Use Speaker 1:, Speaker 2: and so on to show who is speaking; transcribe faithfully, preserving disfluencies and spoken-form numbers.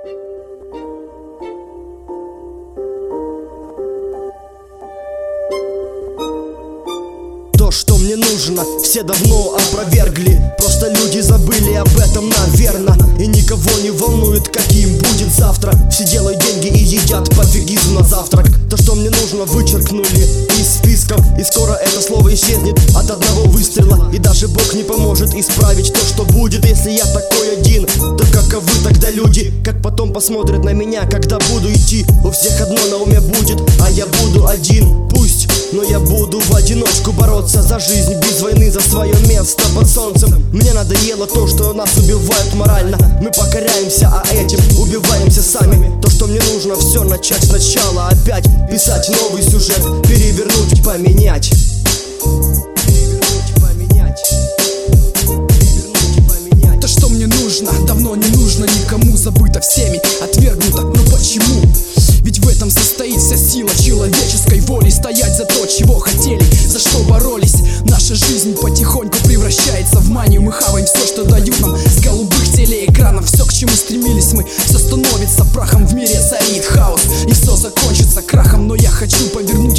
Speaker 1: То, что мне нужно, все давно опровергли. Просто люди забыли об этом, наверно. И никого не волнует, каким будет завтра. Все делают деньги и едят пофигизм на завтрак. То, что мне нужно, вычеркнули из списков. И скоро это слово исчезнет от одного выстрела. И даже Бог не поможет исправить то, что будет. Если я такой один, то каковы тогда люди? Как потом посмотрят на меня, когда буду идти? У всех одно на уме будет, а я буду один. Пусть, но я буду в одиночку бороться за жизнь, без войны, за свое место под солнцем. Мне надоело то, что нас убивают морально. Мы покоряемся, а этим убиваемся сами. То, что мне нужно, все начать сначала. Опять писать новый сюжет, перевернуть, поменять.
Speaker 2: То, что мне нужно, давно не нужно никому. Забыто всеми, отвергнуто, но почему? Ведь в этом состоит вся сила человеческой воли. Стоять за то, чего хотели, за что боролись. Наша жизнь потихоньку превращается в манию. Мы хаваем все, что дают нам с голубых телеэкранов. Все, к чему стремились мы, все становится прахом. В мире царит хаос, и все закончится крахом. Но я хочу повернуть